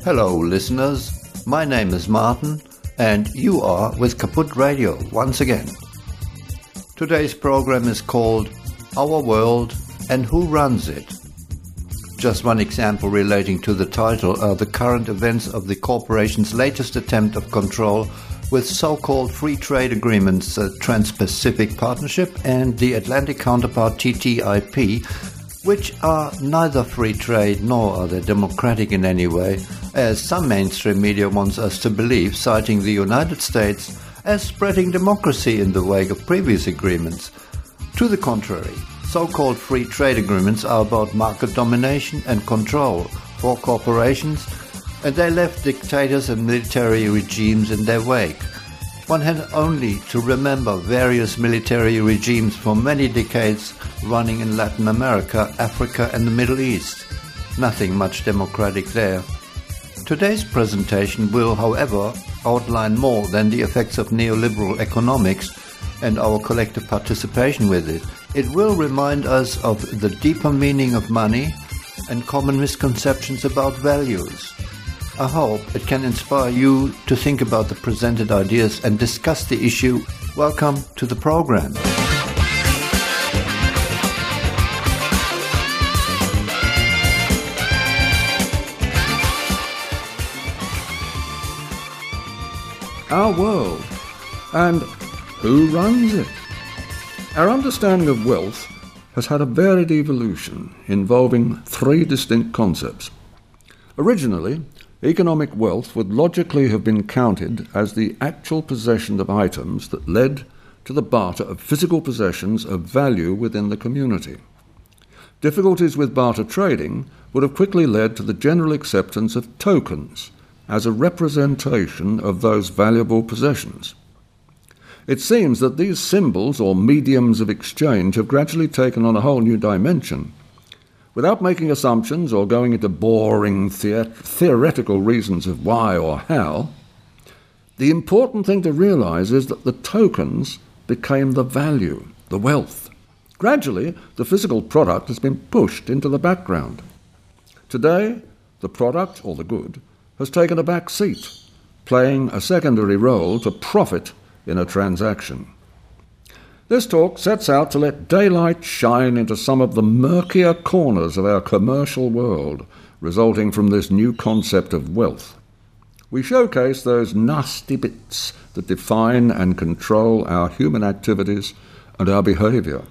Hello, listeners. My name is Martin, and you are with Kaput Radio once again. Today's program is called Our World and Who Runs It? Just one example relating to the title are the current events of the corporation's latest attempt of control with so-called free trade agreements, Trans-Pacific Partnership and the Atlantic counterpart TTIP, which are neither free trade nor are they democratic in any way, as some mainstream media wants us to believe, citing the United States as spreading democracy in the wake of previous agreements. To the contrary, so-called free trade agreements are about market domination and control for corporations, and they left dictators and military regimes in their wake. One had only to remember various military regimes for many decades running in Latin America, Africa and the Middle East. Nothing much democratic there. Today's presentation will, however, outline more than the effects of neoliberal economics and our collective participation with it. It will remind us of the deeper meaning of money and common misconceptions about values. I hope it can inspire you to think about the presented ideas and discuss the issue. Welcome to the program. Our world and who runs it? Our understanding of wealth has had a varied evolution involving three distinct concepts. Originally, economic wealth would logically have been counted as the actual possession of items that led to the barter of physical possessions of value within the community. Difficulties with barter trading would have quickly led to the general acceptance of tokens as a representation of those valuable possessions. It seems that these symbols or mediums of exchange have gradually taken on a whole new dimension. Without making assumptions or going into boring theoretical reasons of why or how, the important thing to realize is that the tokens became the value, the wealth. Gradually, the physical product has been pushed into the background. Today, the product, or the good, has taken a back seat, playing a secondary role to profit in a transaction. This talk sets out to let daylight shine into some of the murkier corners of our commercial world resulting from this new concept of wealth. We showcase those nasty bits that define and control our human activities and our behaviour.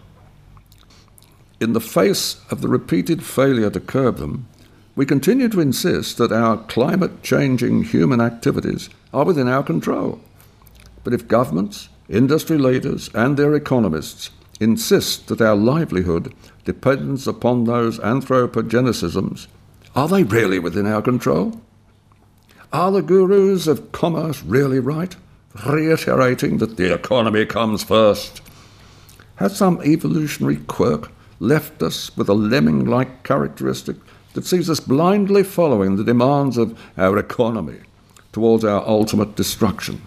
In the face of the repeated failure to curb them, we continue to insist that our climate-changing human activities are within our control. But if governments, industry leaders and their economists insist that our livelihood depends upon those anthropogenesis, are they really within our control? Are the gurus of commerce really right, reiterating that the economy comes first? Has some evolutionary quirk left us with a lemming-like characteristic that sees us blindly following the demands of our economy towards our ultimate destruction?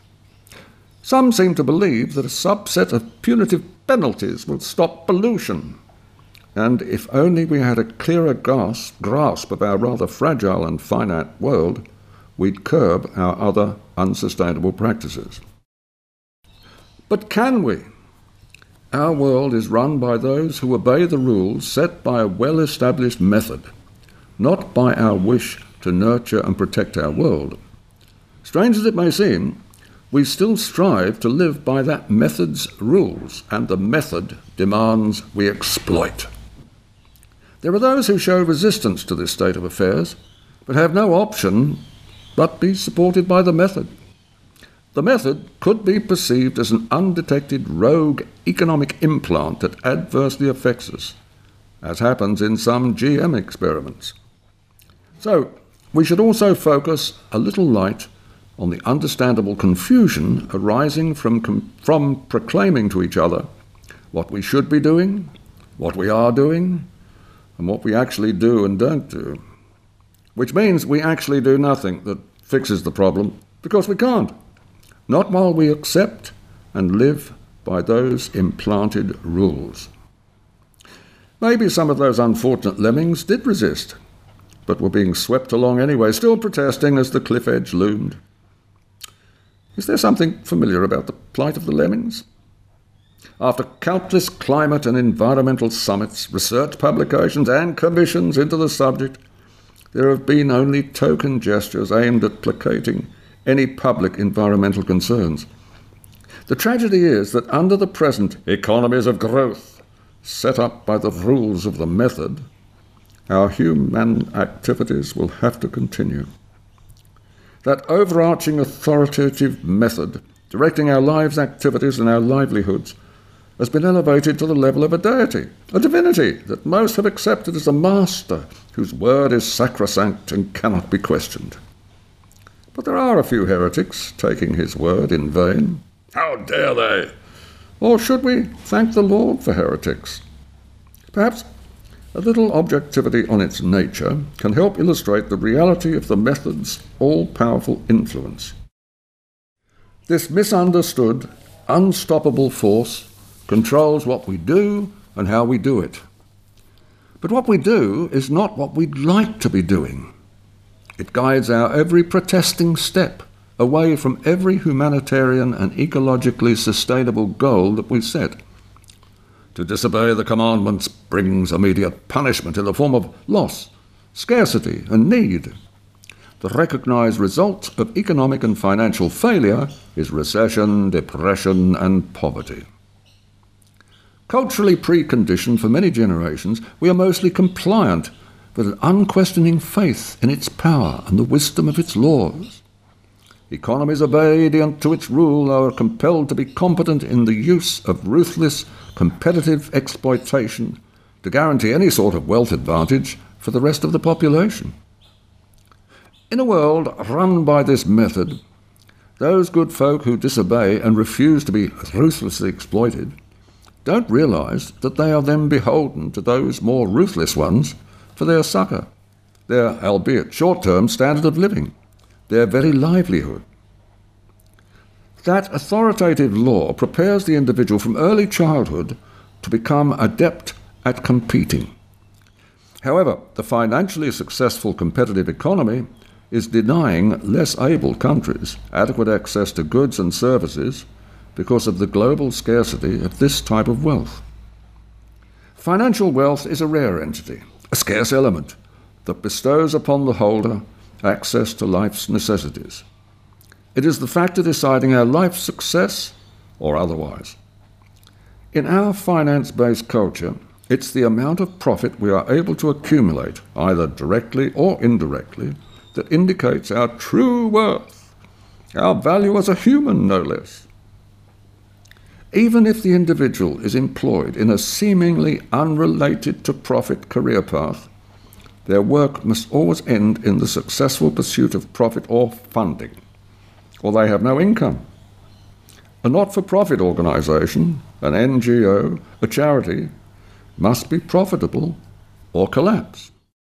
Some seem to believe that a subset of punitive penalties will stop pollution. And if only we had a clearer grasp of our rather fragile and finite world, we'd curb our other unsustainable practices. But can we? Our world is run by those who obey the rules set by a well-established method, not by our wish to nurture and protect our world. Strange as it may seem, we still strive to live by that method's rules, and the method demands we exploit. There are those who show resistance to this state of affairs, but have no option but be supported by the method. The method could be perceived as an undetected rogue economic implant that adversely affects us, as happens in some GM experiments. So, we should also focus a little light on the understandable confusion arising from proclaiming to each other what we should be doing, what we are doing, and what we actually do and don't do. Which means we actually do nothing that fixes the problem, because we can't. Not while we accept and live by those implanted rules. Maybe some of those unfortunate lemmings did resist, but were being swept along anyway, still protesting as the cliff edge loomed. Is there something familiar about the plight of the lemmings? After countless climate and environmental summits, research publications and commissions into the subject, there have been only token gestures aimed at placating any public environmental concerns. The tragedy is that under the present economies of growth set up by the rules of the method, our human activities will have to continue. That overarching authoritative method directing our lives' activities and our livelihoods has been elevated to the level of a deity, a divinity that most have accepted as a master whose word is sacrosanct and cannot be questioned. But there are a few heretics taking his word in vain. How dare they? Or should we thank the Lord for heretics? Perhaps a little objectivity on its nature can help illustrate the reality of the method's all-powerful influence. This misunderstood, unstoppable force controls what we do and how we do it. But what we do is not what we'd like to be doing. It guides our every protesting step away from every humanitarian and ecologically sustainable goal that we set. To disobey the commandments brings immediate punishment in the form of loss, scarcity, and need. The recognized result of economic and financial failure is recession, depression, and poverty. Culturally preconditioned for many generations, we are mostly compliant with an unquestioning faith in its power and the wisdom of its laws. Economies obedient to its rule are compelled to be competent in the use of ruthless, competitive exploitation to guarantee any sort of wealth advantage for the rest of the population. In a world run by this method, those good folk who disobey and refuse to be ruthlessly exploited don't realize that they are then beholden to those more ruthless ones for their succour, their, albeit short-term, standard of living, their very livelihood. That authoritative law prepares the individual from early childhood to become adept at competing. However, the financially successful competitive economy is denying less able countries adequate access to goods and services because of the global scarcity of this type of wealth. Financial wealth is a rare entity, a scarce element that bestows upon the holder access to life's necessities. It is the factor deciding our life's success or otherwise. In our finance-based culture, it's the amount of profit we are able to accumulate, either directly or indirectly, that indicates our true worth, our value as a human, no less. Even if the individual is employed in a seemingly unrelated to profit career path, their work must always end in the successful pursuit of profit or funding, or they have no income. A not-for-profit organisation, an NGO, a charity, must be profitable or collapse.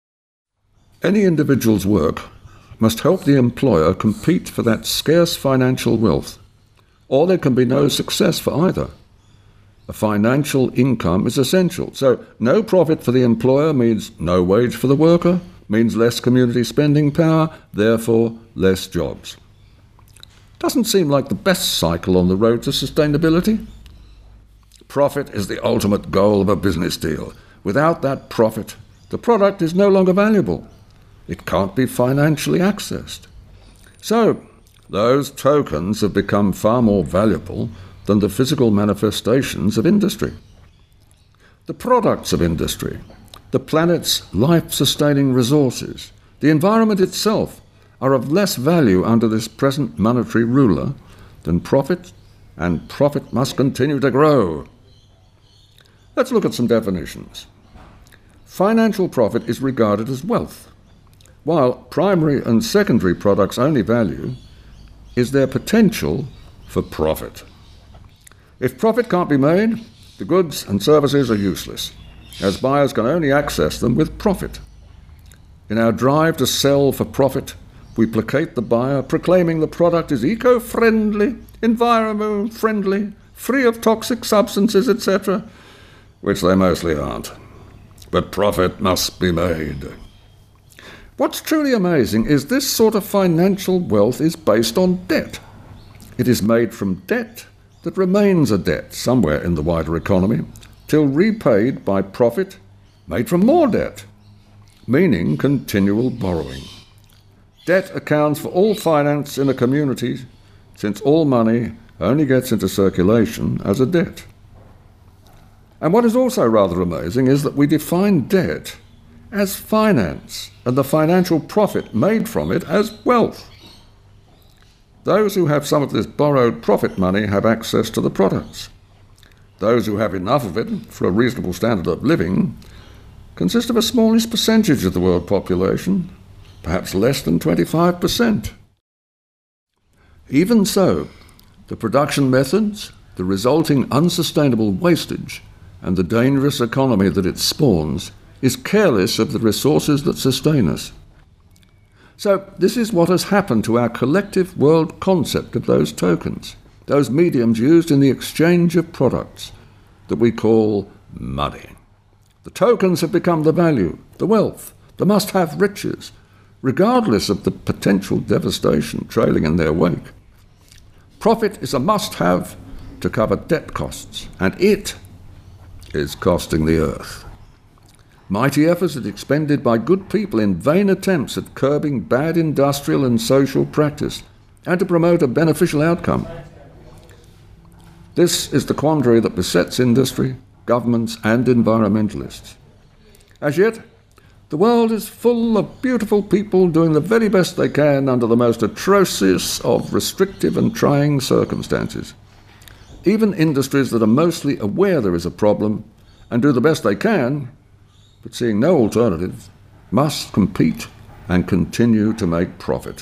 Any individual's work must help the employer compete for that scarce financial wealth, or there can be no success for either. A financial income is essential, so no profit for the employer means no wage for the worker, means less community spending power, therefore less jobs. Doesn't seem like the best cycle on the road to sustainability. Profit is the ultimate goal of a business deal. Without that profit, the product is no longer valuable. It can't be financially accessed. So, those tokens have become far more valuable than the physical manifestations of industry. The products of industry, the planet's life-sustaining resources, the environment itself are of less value under this present monetary ruler than profit, and profit must continue to grow. Let's look at some definitions. Financial profit is regarded as wealth, while primary and secondary products' only value is their potential for profit. If profit can't be made, the goods and services are useless, as buyers can only access them with profit. In our drive to sell for profit, we placate the buyer, proclaiming the product is eco-friendly, environment-friendly, free of toxic substances, etc., which they mostly aren't. But profit must be made. What's truly amazing is this sort of financial wealth is based on debt. It is made from debt that remains a debt somewhere in the wider economy, till repaid by profit made from more debt, meaning continual borrowing. Debt accounts for all finance in a community, since all money only gets into circulation as a debt. And what is also rather amazing is that we define debt as finance and the financial profit made from it as wealth. Those who have some of this borrowed profit money have access to the products. Those who have enough of it for a reasonable standard of living consist of a smallish percentage of the world population, perhaps less than 25%. Even so, the production methods, the resulting unsustainable wastage, and the dangerous economy that it spawns is careless of the resources that sustain us. So this is what has happened to our collective world concept of those tokens, those mediums used in the exchange of products that we call money. The tokens have become the value, the wealth, the must-have riches, regardless of the potential devastation trailing in their wake. Profit is a must-have to cover debt costs, and it is costing the earth. Mighty efforts are expended by good people in vain attempts at curbing bad industrial and social practice and to promote a beneficial outcome. This is the quandary that besets industry, governments and environmentalists. As yet, the world is full of beautiful people doing the very best they can under the most atrocious of restrictive and trying circumstances. Even industries that are mostly aware there is a problem and do the best they can, but seeing no alternative, must compete and continue to make profit.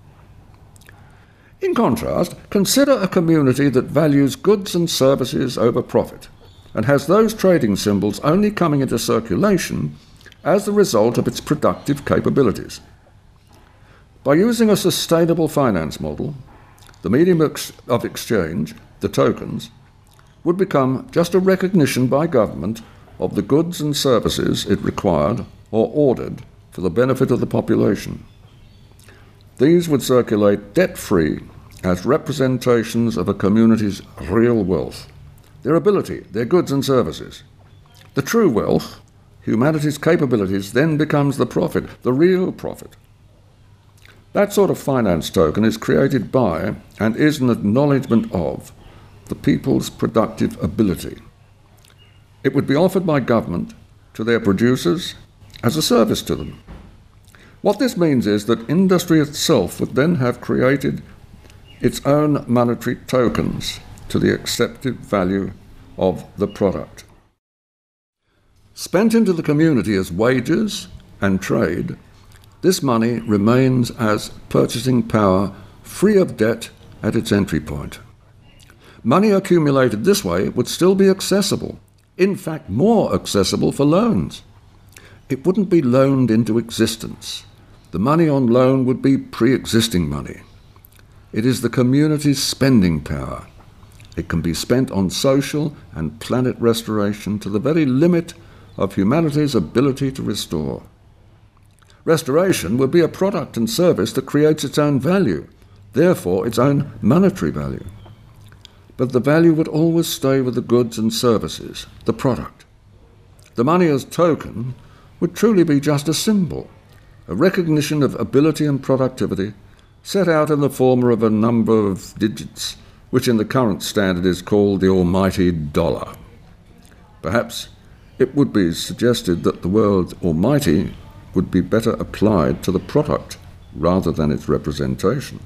In contrast, consider a community that values goods and services over profit and has those trading symbols only coming into circulation as the result of its productive capabilities. By using a sustainable finance model, the medium of exchange, the tokens, would become just a recognition by government of the goods and services it required or ordered for the benefit of the population. These would circulate debt-free as representations of a community's real wealth, their ability, their goods and services. The true wealth, humanity's capabilities, then becomes the profit, the real profit. That sort of finance token is created by and is an acknowledgement of the people's productive ability. It would be offered by government to their producers as a service to them. What this means is that industry itself would then have created its own monetary tokens to the accepted value of the product. Spent into the community as wages and trade, this money remains as purchasing power free of debt at its entry point. Money accumulated this way would still be accessible, in fact more accessible for loans. It wouldn't be loaned into existence. The money on loan would be pre-existing money. It is the community's spending power. It can be spent on social and planet restoration to the very limit of humanity's ability to restore. Restoration would be a product and service that creates its own value, therefore its own monetary value. But the value would always stay with the goods and services, the product. The money as token would truly be just a symbol, a recognition of ability and productivity set out in the form of a number of digits, which in the current standard is called the almighty dollar. Perhaps it would be suggested that the word almighty would be better applied to the product rather than its representation.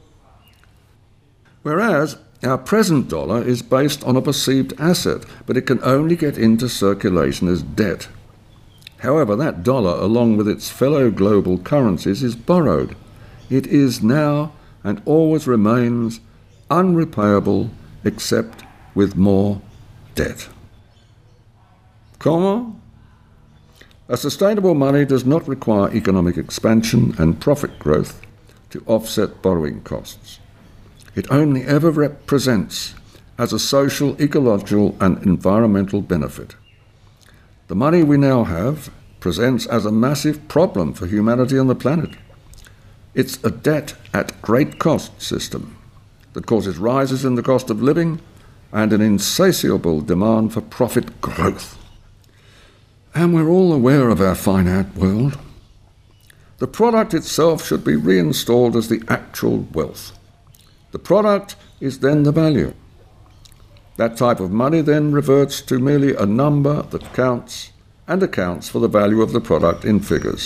Whereas our present dollar is based on a perceived asset, but it can only get into circulation as debt. However, that dollar, along with its fellow global currencies, is borrowed. It is now and always remains unrepayable except with more debt. Comment? A sustainable money does not require economic expansion and profit growth to offset borrowing costs. It only ever represents as a social, ecological and environmental benefit. The money we now have presents as a massive problem for humanity and the planet. It's a debt at great cost system that causes rises in the cost of living and an insatiable demand for profit growth. And we're all aware of our finite world. The product itself should be reinstalled as the actual wealth. The product is then the value. That type of money then reverts to merely a number that counts and accounts for the value of the product in figures.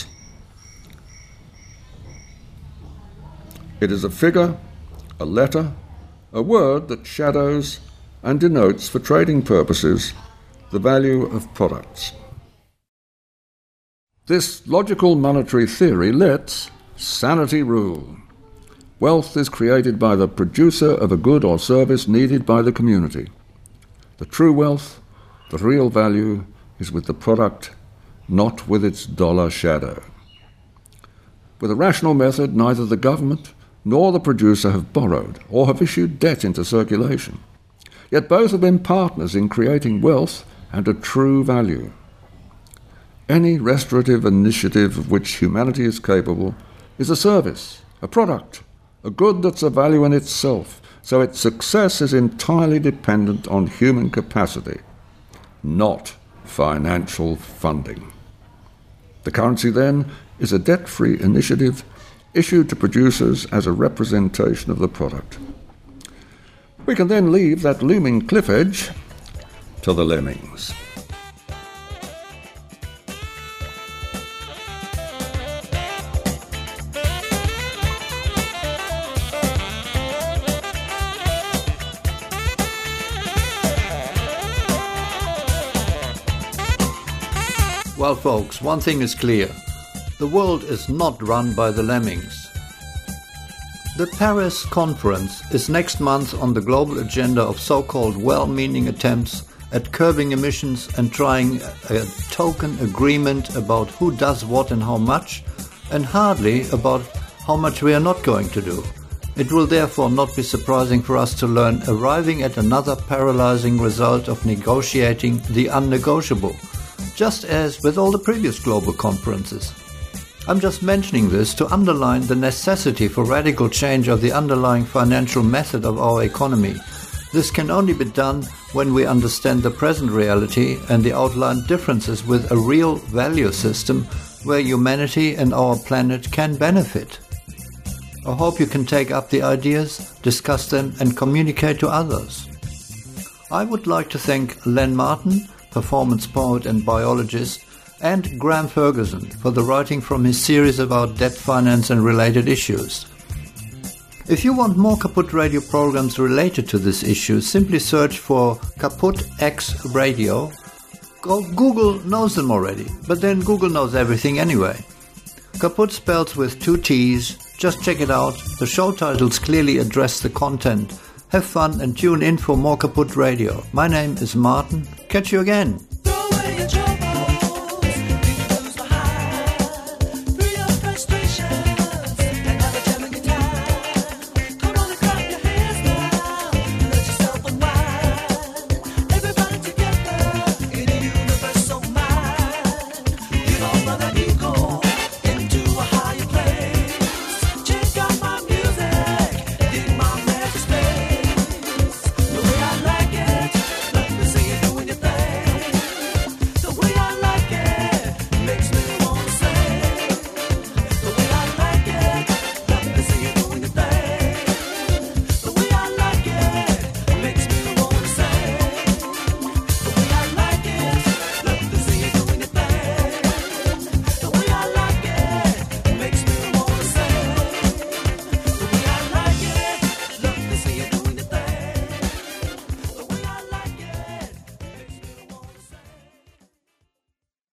It is a figure, a letter, a word that shadows and denotes for trading purposes the value of products. This logical monetary theory lets sanity rule. Wealth is created by the producer of a good or service needed by the community. The true wealth, the real value, is with the product, not with its dollar shadow. With a rational method, neither the government nor the producer have borrowed or have issued debt into circulation. Yet both have been partners in creating wealth and a true value. Any restorative initiative of which humanity is capable is a service, a product, a good that's a value in itself, so its success is entirely dependent on human capacity, not financial funding. The currency, then, is a debt-free initiative issued to producers as a representation of the product. We can then leave that looming cliff edge to the lemmings. Well, folks, one thing is clear. The world is not run by the lemmings. The Paris Conference is next month on the global agenda of so-called well-meaning attempts at curbing emissions and trying a token agreement about who does what and how much, and hardly about how much we are not going to do. It will therefore not be surprising for us to learn arriving at another paralyzing result of negotiating the unnegotiable, just as with all the previous global conferences. I'm just mentioning this to underline the necessity for radical change of the underlying financial method of our economy. This can only be done when we understand the present reality and the outlined differences with a real value system where humanity and our planet can benefit. I hope you can take up the ideas, discuss them and communicate to others. I would like to thank Len Martin, performance poet and biologist, and Graham Ferguson for the writing from his series about debt finance and related issues. If you want more Kaput Radio programs related to this issue, simply search for Kaput X Radio. Google knows them already, but then Google knows everything anyway. Kaput spells with 2 T's. Just check it out. The show titles clearly address the content. Have fun and tune in for more Kaput Radio. My name is Martin. Catch you again.